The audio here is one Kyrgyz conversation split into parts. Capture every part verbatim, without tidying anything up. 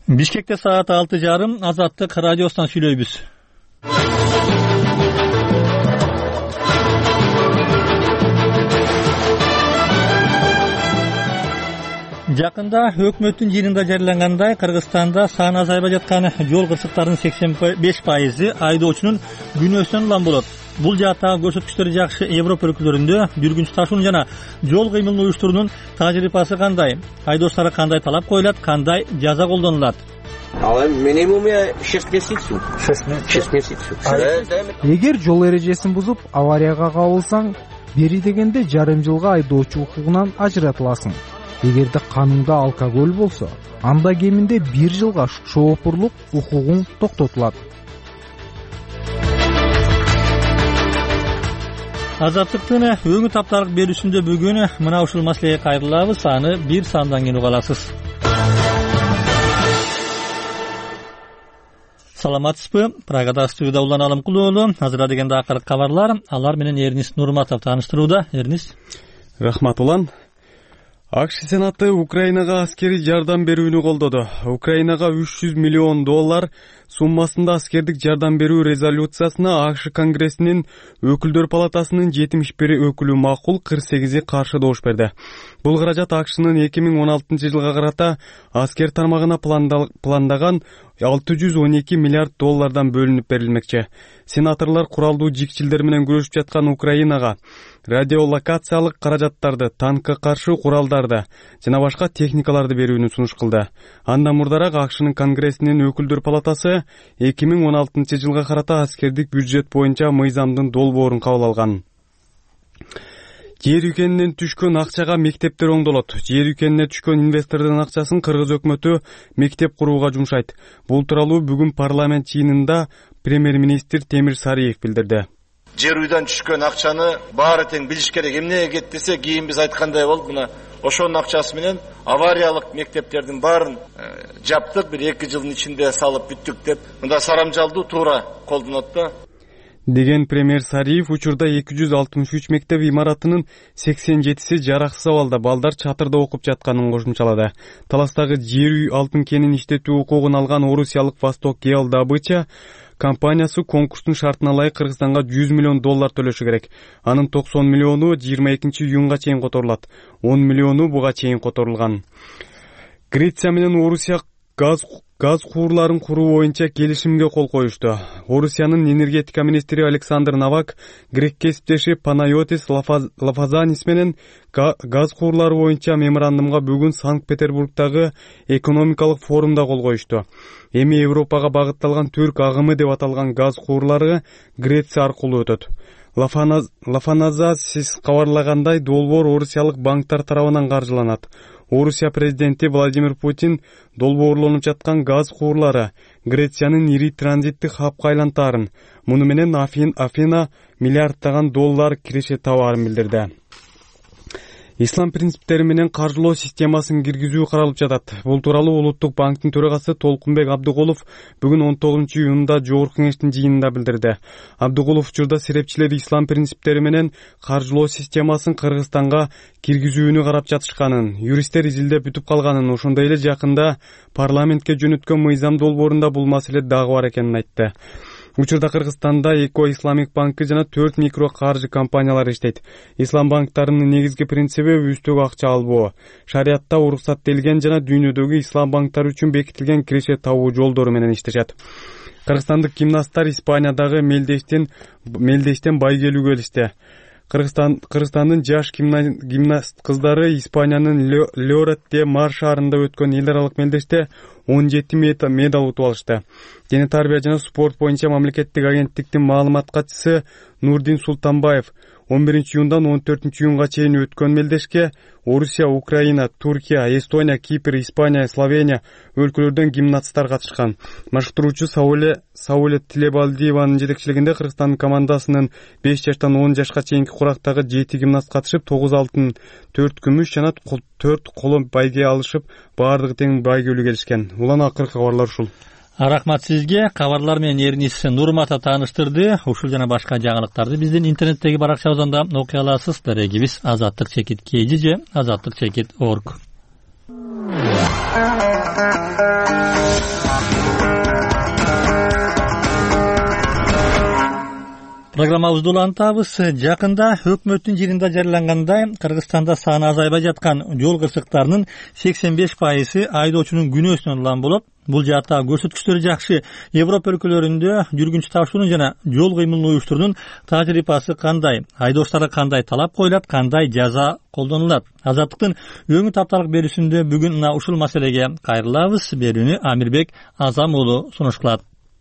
Бишкекте саат алты жарым Азаттык радиосунан сүйлөйбүз. Жакында өкмөттүн жыйынында жарыялангандай Кыргызстанда саны азайбай жаткан жол кырсыктарынын сексен беш пайызы айдоочунун күнөөсүнөн улам болот. Бул жааттагы көрсөткүчтөр жакшы. Европа өлкөлөрүндө жүргүнчү ташуун жана жол кыймылын уюштуруунун тажрыйбасы кандай? Айдоочуларга кандай талап коюлат, кандай жаза колдонулат? Минимум шесть месяцев. шесть месяцев. Эгер жол эрежесин бузуп аварияга кабылсаң, бери дегенде жарым жылга айдоочу укугунан ажыратыласың. Эгерде канунда алкоголь болсо, анда кеминде бир жылга шоопурлук укугуң токтотулат. Азаттыктын өңү тапталык берүүсүндө бүгүн мына ушул маселеге кайрылабыз. Аны бир сандан кийин уга аласыз. Саламатсызбы? Прагада студияда Улан Алымкулуу уулу. Азыр дегенде акыркы кабарлар. Алар менен Эрнис Нурматов тааныштырууда. Эрнис. Рахмат Улан. АКШ Сенаты Украинага аскери жардам берүүнү колдоду. Украинага үч жүз миллион доллар суммасында аскердик жардам берүү резолюциясына АКШ Конгрессинин өкүлдөр палатасынын жетимиш бир өкүлү макул, кырк сегизи каршы добуш берди. Бул каражат АКШнын эки миң он алтынчы жылга карата аскер тармагына пландаган алты жүз он эки миллиард доллардан бөлүнүп берилмекчи. Сенаторлор куралдуу жикчилдер менен күрөшүп жаткан Украинага радиолокациялык каражаттарды, танкка каршы куралдарды жана башка техникаларды берүүнү сунуш кылды. Андан мурдараак АКШнын Конгрессинин өкүлдөр палатасы эки миң он алтынчы жылга карата аскердик бюджет боюнча мыйзамдын долбоорун кабыл алган. Жер үйкенинен түшкөн акчага мектептер оңдолот. Жер үйкенине түшкөн инвестордун акчасын кыргыз өкмөтү мектеп курууга жумшайт. Бул тууралуу бүгүн парламент жыйынында премьер-министр Темир Сариев билдирди. Жер үйдөн түшкөн акчаны баары тең билиш керек. Эмнеге кетти десе, кийин биз айткандай болуп, мына ошонун акчасы менен авариялык мектептердин баарын жаптык, бир эки жылдын ичинде салып бүттүк деп, мында сарамжалдуу туура колдонот да. Деген премьер Сариев учурда эки жүз алтымыш үч мектеп имаратынын сексен жетиси жараксыз абалда, балдар чатырда окуп жатканын кошумчалады. Таластагы жер үй алтын кенин иштетүү укугун алган орусиялык Восток Геодобыча компаниясы конкурстун шартына ылайык Кыргызстанга жүз миллион доллар төлөшү керек. Анын токсон миллиону жыйырма экинчи июнга чейин которулат. он миллиону буга чейин которулган. Греция менен Орусия газ газ куурларын куруу боюнча келишимге кол коюшту. Орусиянын энергетика министри Александр Новак грек кесиптеши Панайотис Лафазанис менен газ куурлары боюнча меморандумга бүгүн Санкт-Петербургдагы экономикалык форумда кол коюшту. Эми Европага багытталган түрк агымы деп аталган газ куурлары Греция аркылуу өтөт. Лафаназасис кабарлагандай, долбоор орусиялык банктар тарабынан каржыланат. Орусия президенти Владимир Путин долбоорлонуп жаткан газ куурлары Грециянын ири транзиттик хабка айлантаарын, муну менен Афина миллиарддаган доллар киреше табаарын билдирди. Ислам принциптери менен каржылоо системасын киргизүү каралып жатат. Бул тууралуу Улуттук банктын төрагасы Толкунбек Абдыгулов бүгүн он тогузунчу июнда жогорку кеңештин жыйынында билдирди. Абдыгулов учурда серепчилер ислам принциптери менен каржылоо системасын Кыргызстанга киргизүүнү карап жатышканын, юристтер изилдеп бүтүп калганын, ошондой эле жакында парламентке жөнөткөн мыйзам долбоорунда бул маселе дагы бар экенин айтты. Учурда Кыргызстанда Эко Исламик банкы жана төрт микро каржы компаниялар иштейт. Ислам банктарынын негизги принциби үстөк акча албоо. Шариатта уруксаттелген жана дүйнөдөгү ислам банктары үчүн бекитилген киреше табуу жолдору менен иштешет. Кыргызстандык гимнасттар Испаниядагы мелдештен мелдештен байгелүүгө келишти. Кыргызстан Кыргызстандын жаш гимнаст кыздары Испаниянын Лорет де Мар шаарында өткөн эл аралык мелдеште он жети медаль утуп алышты. Дене тарбия жана спорт боюнча мамлекеттик агенттиктин маалымат катчысы Нурдин Султанбаев он биринчи июндан он төртүнчү июнга чейин өткөн мелдешке Орусия, Украина, Туркия, Эстония, Кипр, Испания, Словения өлкөлөрдөн гимнасттар катышкан. Машыктыруучу Сауле Сауле Тилебалдиеванын жетекчилигинде Кыргызстан командасынын беш жаштан он жашка чейинки курактагы жети гимнаст катышып, тогуз алтын, төрт күмүш жана төрт коло байге алышып, баардыгы тең байгелүүгө келишкен. Улан акыркы кабарлар ушул. Рахмат сизге. Кабарлар менен Эрнис Нурматов тааныштырды. Ушул жана башка жаңылыктарды биздин интернеттеги баракчабызда окуй аласыз. Дарегибиз азаттык чекит kg же азаттык чекит точка орг. Программабызды улантабыз. Жакында өкмөттүн жыйынында жарыялангандай Кыргызстанда саны азайбай жаткан жол кырсыктарынын сексен беш пайызы айдоочунун күнөөсүнөн улам болот. Бул жаатта көрсөткүчтөр жакшы. Европа өлкөлөрүндө жүргүнчү ташуунун жана жол кыймылын уюштуруунун тажрыйбасы кандай? Айдоочторго кандай талап коюлат, кандай жаза колдонулат? Азаттыктын өңү тапталык берүүсүндө бүгүн мына ушул маселеге кайрылабыз. Берүүнү Амирбек Азам уулу сунуш кылат.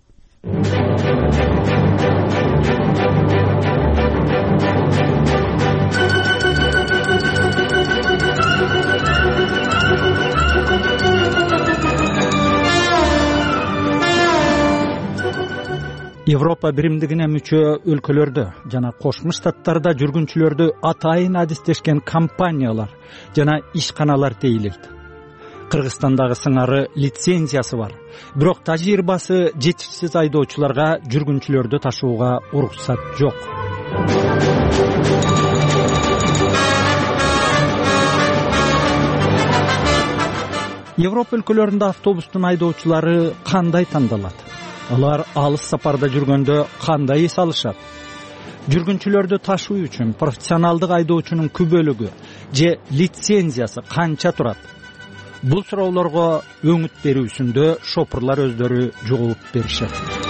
Европа биримдигине мүчө өлкөлөрдө жана Кошмо Штаттарда жүргүнчүлөрдү атайын адистешкен компаниялар жана ишканалар тейлейт. Кыргызстандагы сыңары лицензиясы бар, бирок тажрыйбасы жетишсиз айдоочуларга жүргүнчүлөрдү ташууга уруксат жок. Европа өлкөлөрүндө автобустун айдоочулары кандай тандалат? Алар алыс сапарда жүргөндө кандай эс алышат? Жүргүнчүлөрдү ташуу үчүн профессионалдык айдоочунун күбөлүгү же лицензиясы канча турат? Бул суроолорго өңүт берүүсүндө шопурлар өздөрү жооп беришет.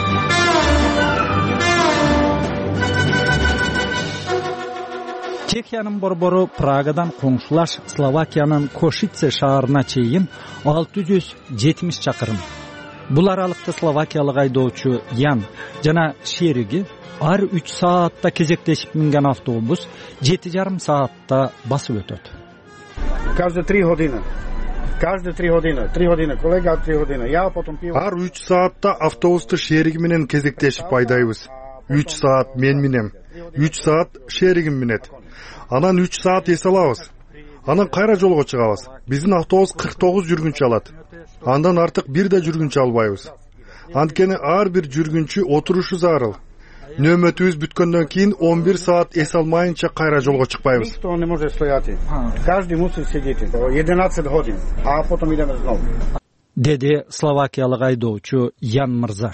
Чехиянын борбору Прагадан коңшулаш Словакиянын Кошице шаарына чейин алты жүз жетимиш чакырым. Бул аралыкта словакиялык айдоочу Ян жана шериги ар үч саатта кезектешип минген автобус жети жарым саатта басып өтөт. Каждые три годины. Каждые три годины. Три годины. Коллега три годины. Я потом пил. Ар үч саатта автобусту шериги менен кезектешип айдайбыз. үч саат мен минем. үч саат шеригим минет. Анан үч саат эс алабыз. Анан кайра жолго чыгабыз. Биздин автобус кырк тогуз жүргүнчү алат. Андан артык бир да жүргүнчү албайбыз. Анткени ар бир жүргүнчү отурушу зарыл. Нөөмөтүбүз бүткөндөн кийин он бир саат эс алмайынча кайра жолго чыкпайбыз. Никто не может стоять. Каждый мусит сидеть. единадцать годин, а потом идем снова. Деди словакиялык айдоочу Ян мырза.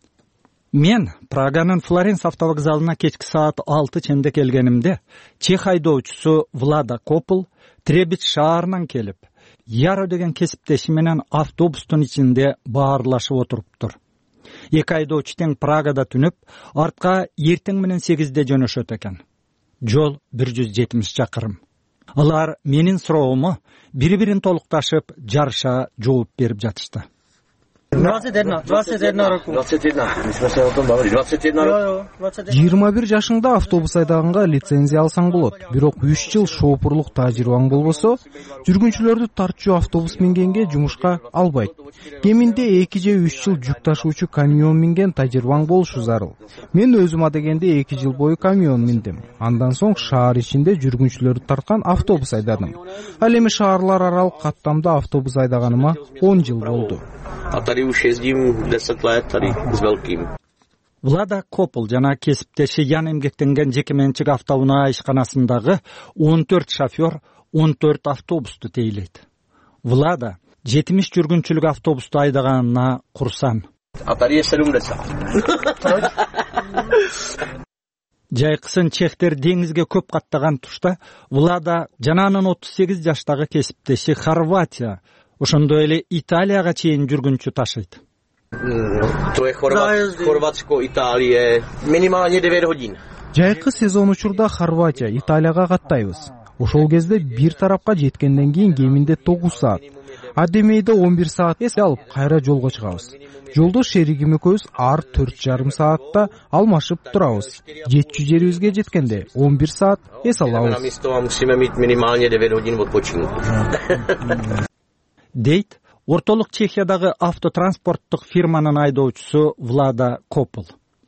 Мен Праганын Флоренс автовокзалына кечки саат алты ченде келгенимде чех айдоочусу Влада Копл Требич шаарынан келип, Яро деген кесиптеши менен автобустун ичинде баарлашып отуруптур. Эки айдоочу тең Прагада түнөп, артка эртең менен сегизде жөнөшөт экен. Жол бир жүз жетимиш чакырым. Алар менин суроому бири-бирин толукташып, жарыша жооп берип жатышты. двадцать один, двадцать один року. двадцать один. Мы с вами о том говорили. двадцать один року. жыйырма бир жашыңда автобус айдаганга лицензия алсаң болот. Бирок үч жыл шоопурлук тажрыйбаң болбосо, жүргүнчүлөрдү тартчу автобус мингенге жумушка албайт. Кеминде эки же үч жыл жүк ташуучу камион минген тажрыйбаң болушу зарыл. Мен өзүм адегенде эки жыл бою камион миндим. Андан соң шаар ичинде жүргүнчүлөрдү тарткан автобус айдадым. Ал эми шаарлар аралык каттамда автобус айдаганыма он жыл болду. A tady už jezdím deset let tady s velkým. Влада Копл жана кесиптеши Ян эмгектенген жекеменчик автоунаа ишканасындагы он төрт шофер он төрт автобусту тейлейт. Влада жетимиш жүргүнчүлүк автобусту айдаганына курсан. A tady je sedmdesát. Жайкысын чехтер деңизге көп каттаган тушта Влада жана анын отуз сегиз жаштагы кесиптеши Хорватия, ошондой эле Италияга чейин жүргүнчү ташыйт. To je Chorvatsko, Italia, minimálně девять годин. Жайкы сезон учурда Хорватия, Италияга каттайбыз. Ошол кезде бир тарапка жеткенден кийин кеминде тогуз саат. Адемейде он бир саат эс алып кайра жолго чыгабыз. Жолдо шеригим экөөбүз ар төрт жарым саатта алмашып турабыз. Жетчү жерибизге жеткенде он бир саат эс алабыз. Дейт ортолук Чехиядагы автотранспорттук фирманын айдоочусу Влада Копл.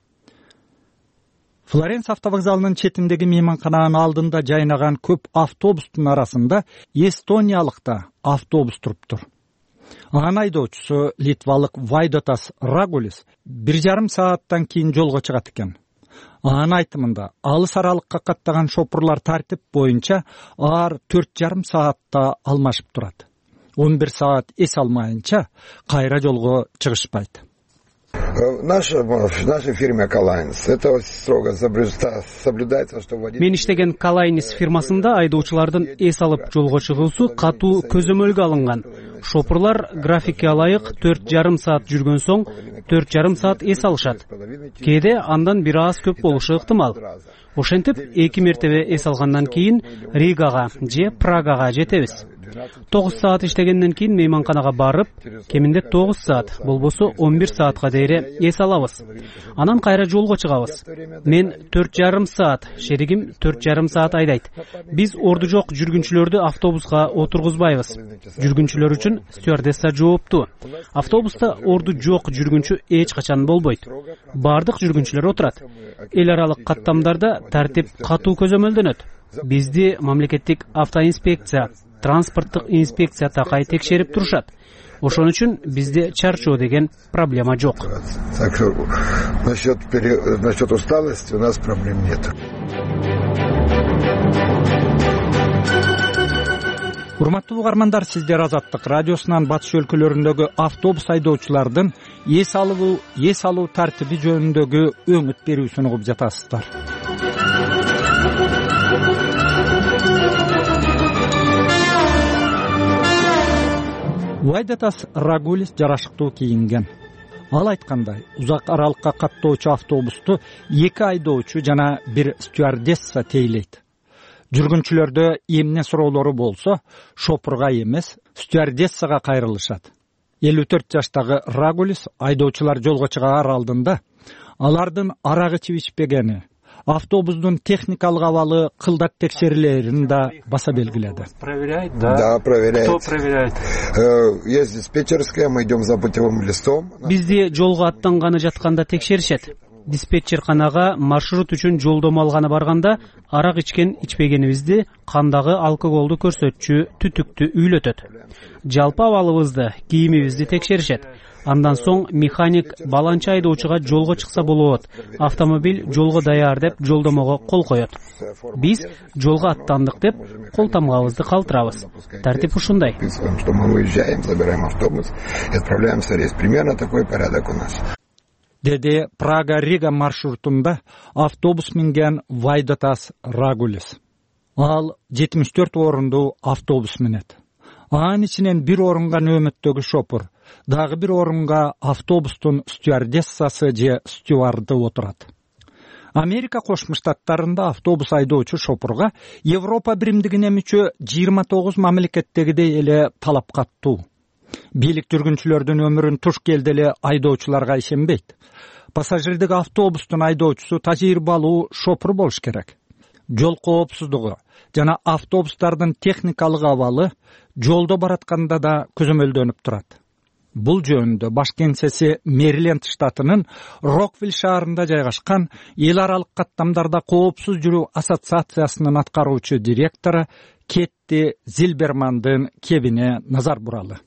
Флоренс автовокзалынын четиндеги мейманкананын алдында жайнаган көп автобустун арасында эстониялык да автобус туруптур. Анын айдоочусу литвалык Вайдотас Рагулис бир жарым сааттан кийин жолго чыгат экен. Анын айтымында алыс аралыкка каттаган шопурлар тартип боюнча ар төрт жарым саатта алмашып турат. он бир саат эс алмайынча кайра жолго чыгышпайт. Наша, в нашей фирме Калайнс это строго соблюдается, что водитель. Мен иштеген Калайнс фирмасында айдоочулардын эс алып жолго чыгуусу катуу көзөмөлгө алынган. Шопурлар графикке алайык төрт жарым саат жүргөн соң төрт жарым саат эс алышат. Кээде андан бир аз көп болушу ыктымал. Ошентип эки мертебе эс алгандан кийин Ригага же Прагага жетебиз. тогуз саат иштегенден кийин мейманканага барып, кеминде тогуз саат, болбосо он бир саатка дейре эс алабыз. Анан кайра жолго чыгабыз. Мен төрт жарым саат, шеригим төрт жарым саат айдайт. Биз орду жок жүргүнчүлөрдү автобуска отургузбайбыз. Жүргүнчүлөр үчүн стюардесса жооптуу. Автобуста орду жок жүргүнчү эч качан болбойт. Бардык жүргүнчүлөр отурат. Эл аралык каттамдарда тартип катуу көзөмөлдөнөт. Бизди мамлекеттик автоинспекция, транспорттук инспекция такай текшерип турушат. Ошон үчүн бизде чарчоо деген проблема жок. Так что насчет насчет усталости у нас проблем нет. Урматтуу угармандар, сиздер Азаттык радиосунан батыш өлкөлөрүндөгү автобус айдоочулардын эс алуу эс алуу тартиби жөнүндөгү өңүт берүүсүн угуп жатасыздар. Вайдатас Рагулис жарашыктуу кийинген. Ал айткандай, узак аралыкка каттоочу автобусту эки айдоочу жана бир стюардесса тейлейт. Жүргүнчүлөрдө эмне суроолору болсо, шопурга эмес, стюардессага кайрылышат. элүү төрт жаштагы Рагулис айдоочулар жолго чыгаар алдында алардын арак ичип ичпегени, автобустун техникалык абалы кылдат текшерилерин да баса белгиледи. Проверяет, да? Да, проверяет. Кто проверяет? Есть диспетчерская, мы идем за путевым листом. Бизди жолго аттанганы жатканда текшеришет. Диспетчерканага маршрут үчүн жолдомо алганы барганда арак ичкен ичпегенибизди, кандагы алкоголду көрсөтчү түтүктү үйлөтөт. Жалпы абалыбызды, кийимибизди текшеришет. Андан соң механик баланча айдоочуга жолго чыкса болот, автомобиль жолго даяр деп жолдомого кол коет. Биз жолго аттандык деп кол тамгабызды калтырабыз. Тартип ушундай. Что мы уезжаем, забираем автобус и отправляемся в рейс. Примерно такой порядок у нас. Деди Прага-Рига маршрутунда автобус минген Вайдатас Рагулис. Ал жетимиш төрт орунду автобус минет. Анын ичинен бир орунга нөмөттөгү шопур, дагы бир орунга автобустун стюардессасы же стюарды отурат. Америка Кошмо Штаттарында автобус айдоочу шопурга Европа биримдигине мүчө жыйырма тогуз мамлекеттегидей эле талап каттуу. Бийлик жүргүнчүлөрдүн өмүрүн туш келди эле айдоочуларга ишенбейт. Пассажирдик автобустун айдоочусу тажрыйбалуу шопур болуш керек. Жол коопсуздугу жана автобустардын техникалык абалы жолдо баратканда да көзөмөлдөнүп турат. Бул жөнүндө баш кеңсеси Мэриленд штатынын Роквилл шаарында жайгашкан эл аралык каттамдарда коопсуз жүрүү ассоциациясынын аткаруучу директору Кетти Зильбермандын кебине назар буралы.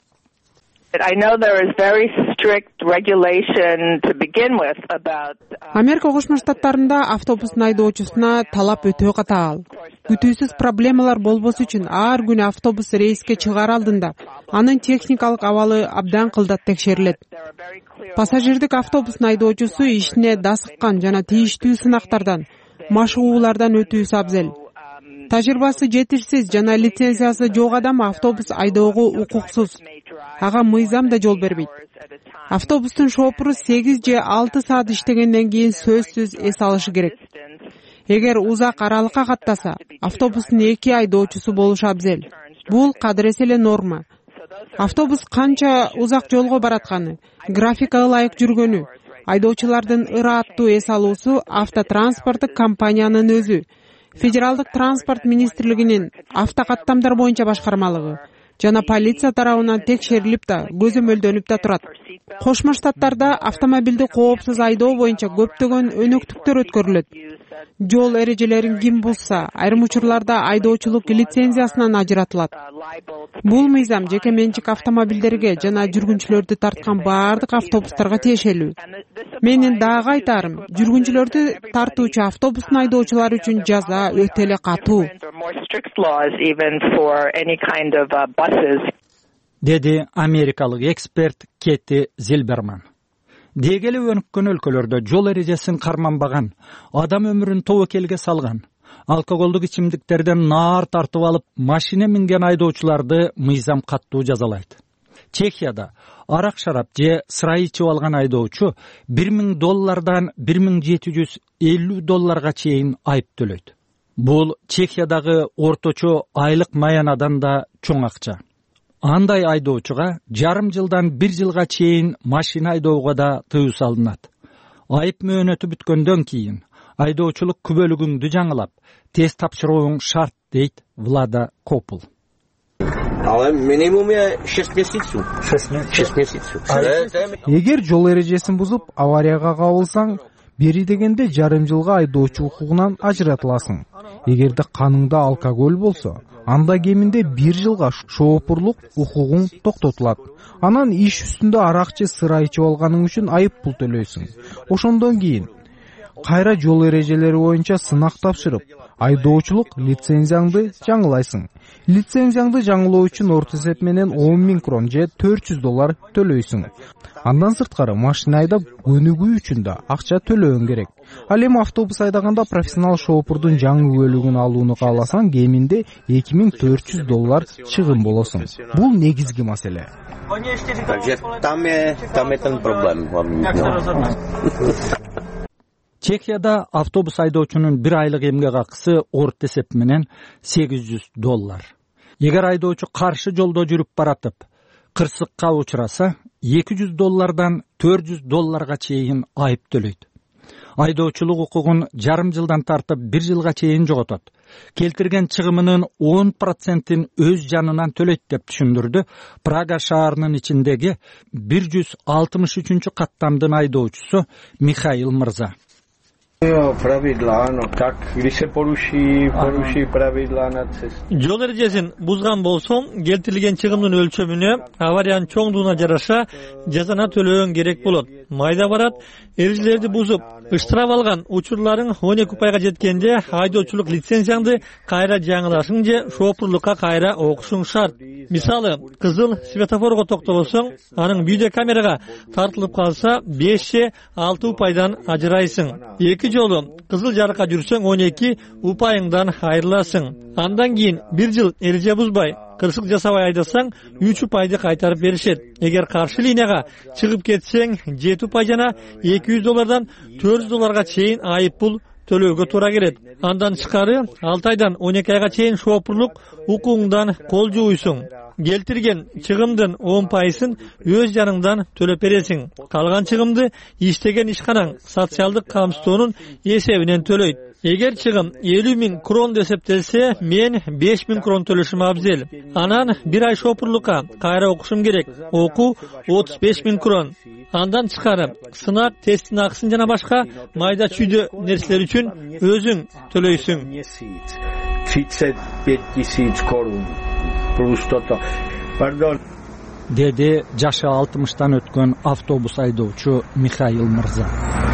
I know there is very strict regulation to begin with about Америка Кошмо Штаттарында автобустун айдоочусуна талап өтө катаал. Күтүүсүз проблемалар болбосу үчүн ар күнү автобус рейске чыгаар алдында анын техникалык абалы абдан кылдат текшерилет. Пассажирдик автобустун айдоочусу ишине дасыккан жана тийиштүү сынактардан, машыгуулардан өтүүсү абзел. Тажрыйбасы жетишсиз жана лицензиясы жок адам автобус айдоого укуксуз. Ага мыйзам да жол бербейт. Автобустун шопуру сегиз же алты саат иштегенден кийин сөзсүз эс алышы керек. Эгер узак аралыкка каттаса, автобустун эки айдоочусу болушу абзел. Бул кадыресе эле норма. Автобус канча узак жолго баратканы, графикага ылайык жүргөнү, айдоочулардын ырааттуу эс алуусу автотранспорттук компаниянын өзү, Федералдык транспорт министрлигинин автокаттамдар боюнча башкармалыгы жана полиция тарабынан текшерилип да, көзөмөлдөнүп да турат. Кошмо Штаттарда автомобилди коопсуз айдоо боюнча көптөгөн өнөктүктөр өткөрүлөт. Жол эрежелерин ким бузса, айрым учурларда айдоочулук лицензиясынан ажыратылат. Бул мыйзам жеке менчик автомобилдерге жана жүргүнчүлөрдү тарткан баардык автобустарга тиешелүү. Менин дагы айтарым, жүргүнчүлөрдү тартуучу автобустун айдоочулары үчүн жаза өтө эле катуу. Деди америкалык эксперт Кетти Зильберман. дегеле өнүккөн өлкөлөрдө жол эрежесин карманбаган, адам өмүрүн тобокелге салган, алкоголдук ичимдиктерден наар тартып алып машина минген айдоочуларды мыйзам каттуу жазалайт. Чехияда арак шарап же сырай ичип алган айдоочу бир миң доллардан бир миң жети жүз элүү долларга чейин айып төлөйт. Бул Чехиядагы орточо айлык маянадан да чоң акча. Андай айдоочуга жарым жылдан бир жылга чейин машина айдоого да тыюу салынат. Айып мөөнөтү бүткөндөн кийин айдоочулук күбөлүгүңдү жаңылап, тест тапшырууң шарт, дейт Влада Копул. Але минимум е шесть месяцев. шесть месяцев. Эгер жол эрежесин бузуп аварияга кабылсаң, бери дегенде жарым жылга айдоочу укугунан ажыратыласың. Эгерде каныңда алкоголь болсо, анда кеминде бир жылга шоопурлук укугуң токтотулат. Анан иш үстүндө арак же сыра ичип алганың үчүн айып пул төлөйсүң. Ошондон кийин кайра жол эрежелери боюнча сынак тапшырып, айдоочулук лицензияңды жаңылайсың. Лицензияңды жаңылоо үчүн орто эсеп менен он миң крон же төрт жүз доллар төлөйсүң. Андан сырткары машина айдап өнүгүү үчүн да акча төлөөң керек. Ал эми автобус айдаганда профессионал шоопурдун жаңы бөлүгүн алууну кааласаң, кеминде эки миң төрт жүз доллар чыгым болосуң. Бул негизги маселе. Там е там е тен проблем. Чехияда автобус айдоочунун бир айлык эмгек акысы орто эсеп менен сегиз жүз доллар. Эгер айдоочу каршы жолдо жүрүп баратып, кырсыкка учураса, эки жүз доллардан төрт жүз долларга чейин айып төлөйт. Айдоочулук укугун жарым жылдан тартып бир жылга чейин жоготот. Келтирген чыгымынын он процентин өз жанынан төлөйт деп түшүндүрдү Прага шаарынын ичиндеги бир жүз алтымыш үчүнчү каттамдын айдоочусу Михаил Мырза. Жол эрежесин бузган болсоң, келтирилген чыгымдын өлчөмүнө авариянын чоңдугуна жараша жазана төлөөң керек болот. Майда барат, эрежелерди бузуп, ыштырап алган учурларың он эки пайга жеткенде айдоочулук лицензияңды кайра жаңылашың же шоопурлукка кайра окушуң шарт. Мисалы, кызыл светофорго токтолсоң, анын видео камерага тартылып калса, беш же алты упайдан ажырайсың. Эки жолу кызыл жарыкка жүрсөң, он эки упайыңдан айрыласың. Андан кийин бир жыл эреже бузбай, кырсык жасабай айдасаң, үч упайды кайтарып беришет. Эгер каршы линияга чыгып кетсең, жети упай жана эки жүз доллардан төрт жүз долларга чейин айып пул төлөөгө туура келет. Андан тышкары алты айдан он эки айга чейин шоопурлук укугуңдан кол жууйсуң. Келтирген чыгымдын он пайызын өз жаныңдан төлөп бересиң. Калган чыгымды иштеген ишканаң социалдык камсыздоонун эсебинен төлөйт. Эгер чыгым элүү миң крон эсептелсе, мен беш миң крон төлөшүм абзел. Анан бир ай шоопурлукка кайра окушум керек. Окуу отуз беш миң крон. Андан тышкары сынак, тесттин акысын жана башка майда чүйдө нерселер үчүн өзүң төлөйсүң. тридцать пять тысяч крон. Деди жашы алтымыштан өткөн автобус айдоочу Михаил Мырза.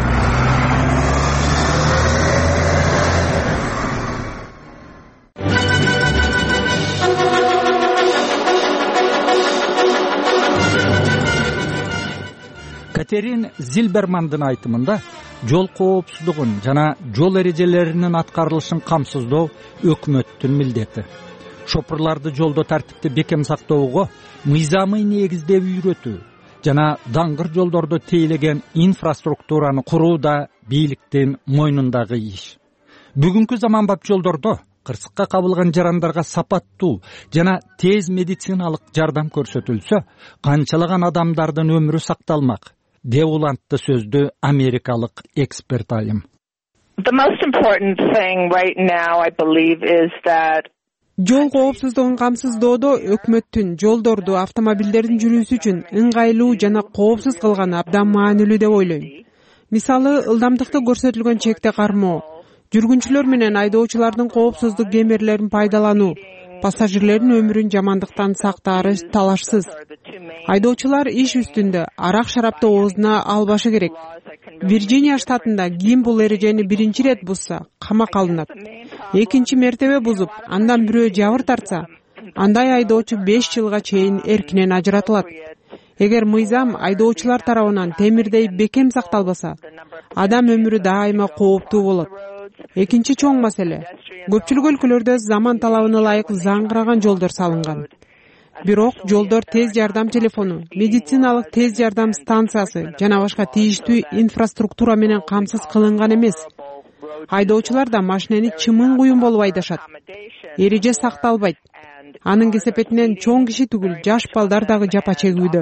Катерин Зильбермандын айтымында, жол коопсуздугун жана жол эрежелеринин аткарылышын камсыздоо өкмөттүн милдети. Шопурларды жолдо тартипти бекем сактоого мыйзамый негизде үйрөтүү жана даңгыр жолдордо тейлеген инфраструктураны куруу да бийликтин мойнундагы иш. Бүгүнкү заманбап жолдордо кырсыкка кабылган жарандарга сапаттуу жана тез медициналык жардам көрсөтүлсө, канчалаган адамдардын өмүрү сакталмак, деп улантты сөздү америкалык эксперт айым. The most important thing right now, I believe, is that жол коопсуздугун камсыздоодо өкмөттүн жолдорду автомобилдердин жүрүүсү үчүн ыңгайлуу жана коопсуз кылганы абдан маанилүү деп ойлойм. Мисалы, ылдамдыкты көрсөтүлгөн чекте кармоо, жүргүнчүлөр менен айдоочулардын коопсуздук кемерлерин пайдалануу, пассажирлердин өмүрүн жамандыктан сактаары талашсыз. Айдоочулар иш үстүндө арак шарапты оозуна албашы керек. Вирджиния штатында ким бул эрежени биринчи ирет бузса, камакка алынат. Экинчи мертебе бузуп, андан бирөө жабыр тартса, андай айдоочу беш жылга чейин эркинен ажыратылат. эгер мыйзам айдоочулар тарабынан темирдей бекем сакталбаса, адам өмүрү дайыма кооптуу болот. Экинчи чоң маселе, көпчүлүк өлкөлөрдө заман талабына ылайык заңгыраган жолдор салынган. Бирок жолдор, тез жардам телефону, медициналык тез жардам станциясы жана башка тийиштүү инфраструктура менен камсыз кылынган эмес. Айдоочулар да машинени чымын куюн болуп айдашат. Эреже сакталбайт. Анын кесепетинен чоң киши түгүл, жаш балдар дагы жапа чегүүдө.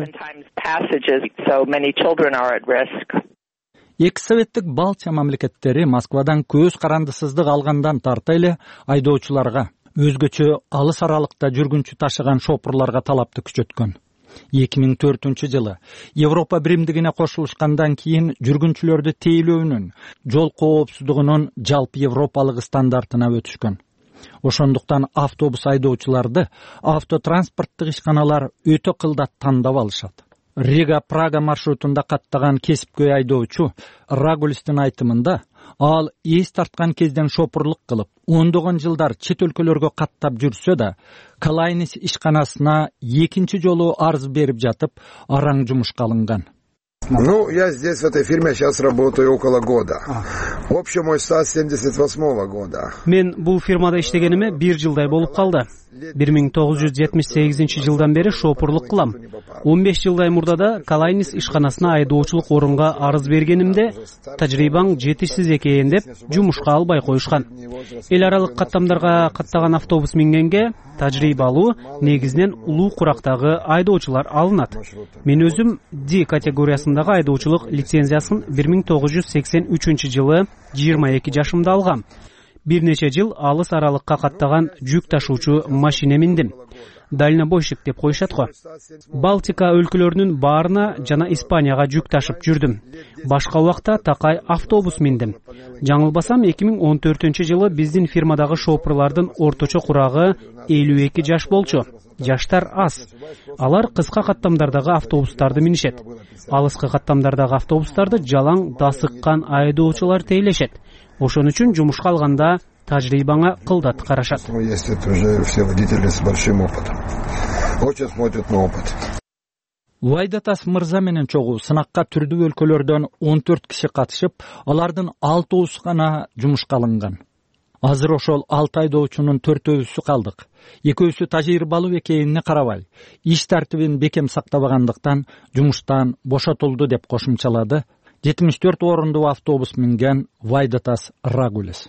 Эки советтик Балтия мамлекеттери Москвадан көз карандысыздык алгандан тарта эле айдоочуларга, өзгөчө алыс аралыкта жүргүнчү ташыган шопурларга талапты күчөткөн. эки миң төртүнчү жылы Европа биримдигине кошулушкандан кийин жүргүнчүлөрдү тейлөөнүн, жол коопсуздугунун жалпы европалык стандартына өтүшкөн. Ошондуктан автобус айдоочуларды автотранспорттук ишканалар өтө кылдат тандап алышат. Рига-Прага маршрутунда каттаган кесипкөй айдоочу Рагулистин айтымында, ал эс тарткан кезден шопурлук кылып, ондогон жылдар чет өлкөлөргө каттап жүрсө да, Калайнис ишканасына экинчи жолу арыз берип жатып, араң жумушка алынган. Ну, я здесь, в этой фирме, сейчас работаю около года. Общий мой стаж семьдесят восьмого года. Мен бул фирмада иштегениме бир жылдай болуп калды. бир миң тогуз жүз жетимиш сегизинчи жылдан бери шопурлук кылам. он беш жылдай мурда Калайнис ишканасына айдоочулук орунга арыз бергенимде, тажрыйбаң жетишсиз экен деп жумушка албай коюшкан. Эл аралык каттамдарга каттаган автобус мингенге тажрыйбалуу, негизинен улуу курактагы айдоочулар алынат. Мен өзүм D категориясындагы айдоочулук лицензиясын бир миң тогуз жүз сексен үчүнчү жылы жыйырма эки жашымда алгам. Бир нече жыл алыс аралыкка каттаган жүк ташуучу машине миндим. Дальнобойщик деп коюшат го. Балтика өлкөлөрүнүн баарына жана Испанияга жүк ташып жүрдүм. Башка убакта такай автобус миндим. Жаңылбасам эки миң он төртүнчү жылы биздин фирмадагы шопурлардын орточо курагы элүү эки жаш болчу. Жаштар аз. Алар кыска каттамдардагы автобустарды минишет. Алыскы каттамдардагы автобустарды жалаң дасыккан айдоочулар тейлешет. Ошон үчүн жумушка алганда тажрыйбаңа кылдат карашат. Есть уже все водители с большим опытом. Очень смотрят на опыт. Вайдатас мырза менен чогуу сынакка түрдүү өлкөлөрдөн он төрт киши катышып, алардын алтоосу гана жумушка алынган. Азыр ошол алты айдоочунун төртөөсү калдык. Экөөсү тажрыйбалуу экенине карабай, иш тартибин бекем сактабагандыктан жумуштан бошотулду деп кошумчалады жетимиш төрт орундуу автобус минген Вайдатас Рагулис.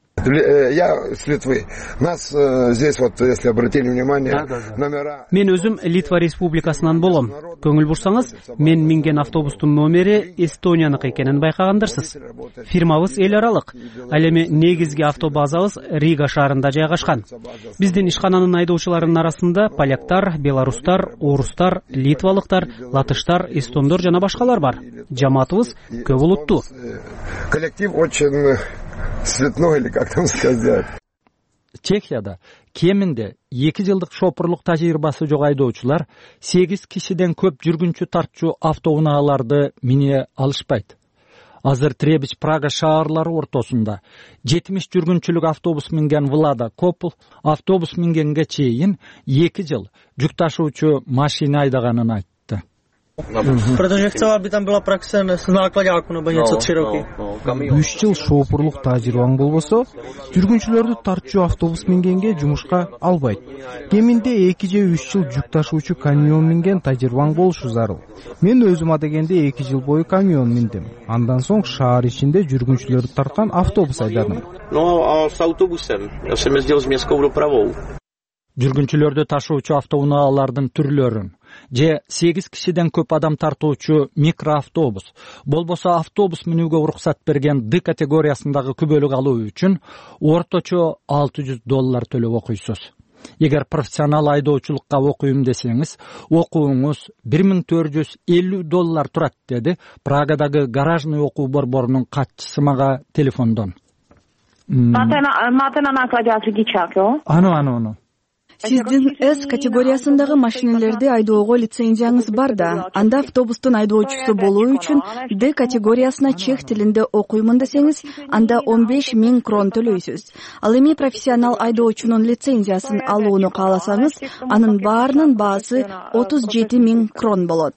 Я с Литвы. Нас здесь вот, если обратили внимание, номера... Мен өзүм Литва республикасынан болом. Көңүл бурсаңыз, мен минген автобустун номери Эстонияныкы экенин байкагандырсыз. Фирмабыз эл аралык. Ал эми негизги автобазабыз Рига шаарында жайгашкан. Биздин ишкананын айдоочуларынын арасында поляктар, белорустар, орустар, литвалыктар, латыштар, эстондор жана башкалар бар. Жамаатыбыз көп улуттуу. Коллектив очень цветной, или как там сказать. Чехияда кеминде эки жылдык шопурлук тажрыйбасы жок айдоочулар сегиз кишиден көп жүргүнчү тартчу автоунааларды мине алышпайт. Азыр Требич Прага шаарлары ортосунда жетимиш жүргүнчүлүк автобус минген Влада Копл автобус мингенге чейин эки жыл жүк ташуучу машина айдаганын айтты. Protože chcela, aby tam byla praxe s náklaďáku nebo něco tři roky. үч жыл шопурлук тажрыйбаң болбосо, жүргүнчүлөрдү тартчу автобус мингенге жумушка албайт. Кеминде эки же үч жыл жүк ташуучу камион минген тажрыйбаң болушу зарыл. Мен өзүм адегенде эки жыл бою камион миндим. Андан соң шаар ичинде жүргүнчүлөрдү тарткан автобус айдадым. No, с автобусом. Я всем ездил с местской управой. Жүргүнчүлөрдү ташуучу автоунаалардын түрлөрүн же сегиз кишиден көп адам тартуучу микроавтобус, болбосо автобус минүүгө уруксат берген D категориясындагы күбөлүк алуу үчүн орточо алты жүз доллар төлөп окуйсуз. Эгер профессионал айдоочулукка окуйм десеңиз, окууңуз бир миң төрт жүз элүү доллар турат, деди Прагадагы гаражный окуу борборунун катчысы мага телефондон. Máte na, máte na nákladák řidičák, jo? Ano, ano, ano. Сиздин С категориясындагы машиналерди айдоого лицензияңыз бар да, анда автобустун айдоочусу болуу үчүн Д категориясына чех тилинде окуймун десеңиз, анда он беш миң крон төлөйсүз. Ал эми профессионал айдоочунун лицензиясын алууну кааласаңыз, анын баарынын баасы отуз жети миң крон болот.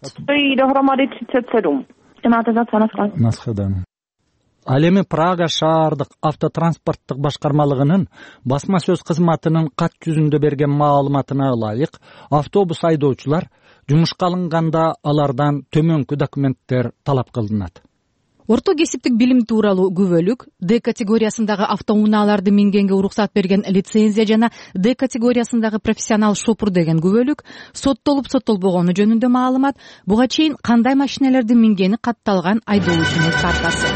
Ал эми Прага шаардык автотранспорттук башкармалыгынын басма сөз кызматынын кат жүзүндө берген маалыматына ылайык, автобус айдоочулар жумушка алынганда алардан төмөнкү документтер талап кылынат. Орто кесиптик билим тууралуу күбөлүк, Д категориясындагы автоунааларды мингенге уруксат берген лицензия жана Д категориясындагы профессионал шопур деген күбөлүк, соттолуп соттолбогону жөнүндө маалымат, буга чейин кандай машиналерди мингени катталган айдоочунун картасы.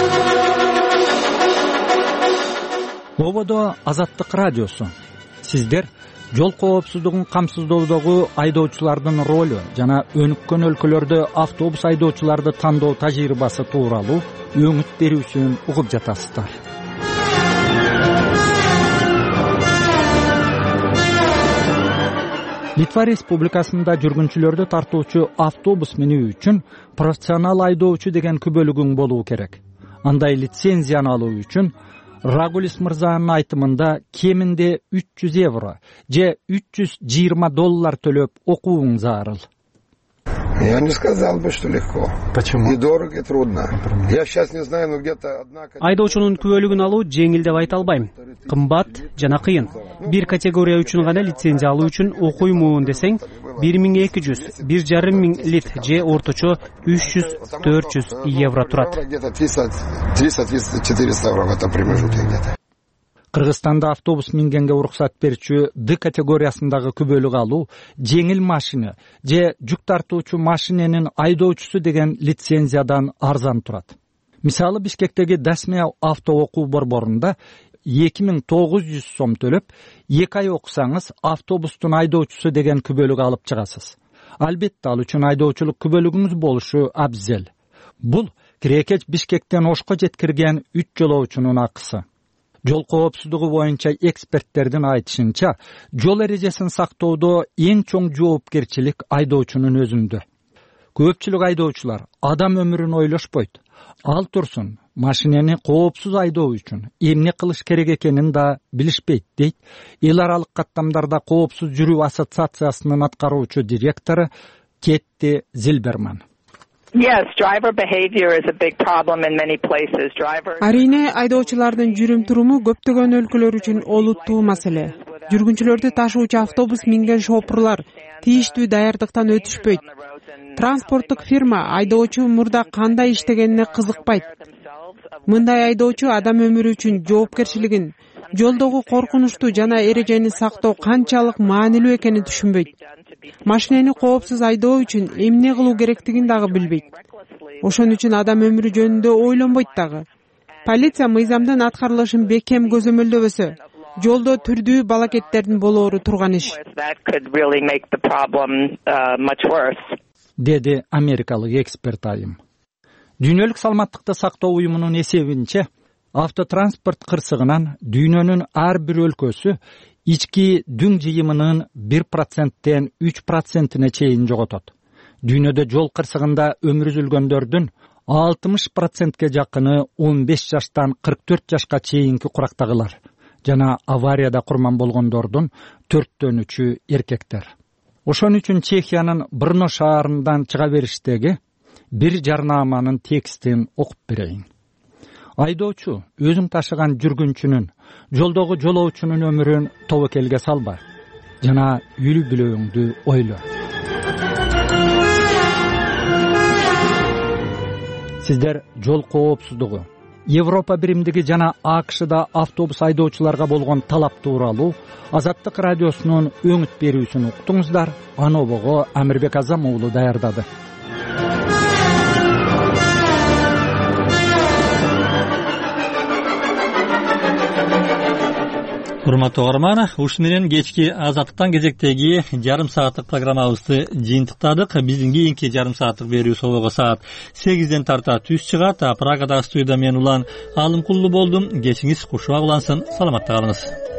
Ободо Азаттык радиосу. Сиздер жол коопсуздугун камсыздоодогу айдоочулардын ролу жана өнүккөн өлкөлөрдө автобус айдоочуларды тандоо тажрыйбасы тууралуу өңүт берүүсүн угуп жатасыздар. Литва Республикасында жүргүнчүлөрдү тартуучу автобус минүү үчүн профессионал айдоочу деген күбөлүгүң болуу керек. Андай лицензияны алуу үчүн Рагулис мырзанын айтымында кеминде үч жүз евро же үч жүз жыйырма доллар төлөп окууң зарыл. Я не сказал бы, что легко. Почему? И дорого, и трудно. Я сейчас не знаю, но где-то одна... Айдоочунун күбөлүгүн алуу жеңил деп айта албайм. Кымбат жана кыйын. Бир категория үчүн гана лицензия алуу үчүн окуймун десең, бир миң эки жүз, бир жарым миң лит же орточо үч жүз төрт жүз евро турат. Где-то триста-четыреста евро в этом промежутке где-то. Кыргызстанда автобус мингенге уруксат берүүчү Д категориясындагы күбөлүк алуу жеңил машина же жүк тартуучу машиненин айдоочусу деген лицензиядан арзан турат. Мисалы Бишкектеги Дасме авто окуу борборунда эки миң тогуз жүз сом төлөп, эки ай окусаңыз автобустун айдоочусу деген күбөлүк алып чыгасыз. Албетте ал үчүн айдоочулук күбөлүгүңүз болушу абзел. Бул Кирекеч Бишкектен Ошко жеткирген үч жолоочунун акысы. Жол коопсуздугу боюнча эксперттердин айтышынча, жол эрежесин сактоодо эң чоң жоопкерчилик айдоочунун өзүндө. Көпчүлүк айдоочулар адам өмүрүн ойлошпойт. Ал турсун, машинени коопсуз айдоо үчүн эмне кылыш керек экенин да билишпейт, дейт эл аралык каттамдарда коопсуз жүрүү ассоциациясынын аткаруучу директору Кетти Зилберман. Yes, driver behavior is a big problem in many places. Driver Арине айдоочулардын жүрүм-туруму көптөгөн өлкөлөр үчүн олуттуу маселе. Жүргүнчүлөрдү ташуучу автобус минген шопурлар тийиштүү даярдыктан өтүшпөйт. Транспорттук фирма айдоочу мурда кандай иштегенине кызыкпайт. Мындай айдоочу адам өмүрү үчүн жоопкерчилигин, жолдогу коркунучтуу жана эрежени сактоо канчалык маанилүү экенин түшүнбөйт. Машинени коопсуз айдоо үчүн эмне кылуу керектигин дагы билбейт. Ошон үчүн адам өмүрү жөнүндө ойлонбойт дагы. Полиция мыйзамдын аткарылышын бекем көзөмөлдөбөсө, жолдо түрдүү балакеттердин болоору турган иш. Деди америкалык эксперт айым. Дүйнөлүк саламаттыкты сактоо уюмунун эсебинче, автотранспорт кырсыгынан дүйнөнүн ар бир өлкөсү ички дүң жыйымынын бир проценттен үч процентине чейин жоготот. Дүйнөдө жол кырсыгында өмүр үзүлгөндөрдүн алтымыш процентке жакыны он беш жаштан кырк төрт жашка чейинки курактагылар жана аварияда курман болгондордун төрттөн үчү эркектер. Ошон үчүн Чехиянын Брно шаарынан чыга бериштеги бир жарнаманын текстин окуп берейин. Айдоочу өзүң ташыган жүргүнчүнүн, жолдогу жолоочунун өмүрүн тобокелге салба жана үлү бүлөңдү ойло. Сиздер жол коопсуздугу, Европа биримдиги жана АКШда автобус айдоочуларга болгон талап тууралуу Азаттык радиосунун өңүт берүүсүн уктуңуздар. Аны обого Амирбек Азам уулу даярдады. Урматтуу угарман, ушу менен кечки Азаттыктан кезектеги жарым сааттык программабызды жыйынтыктадык. Биздин кийинки жарым сааттык берүү собого саат сегизден тарта түз чыгат. Прагадагы студияда мен Улан Алымкулду болдум. Кечиңиз кушубак улансын. Саламатта калыңыз.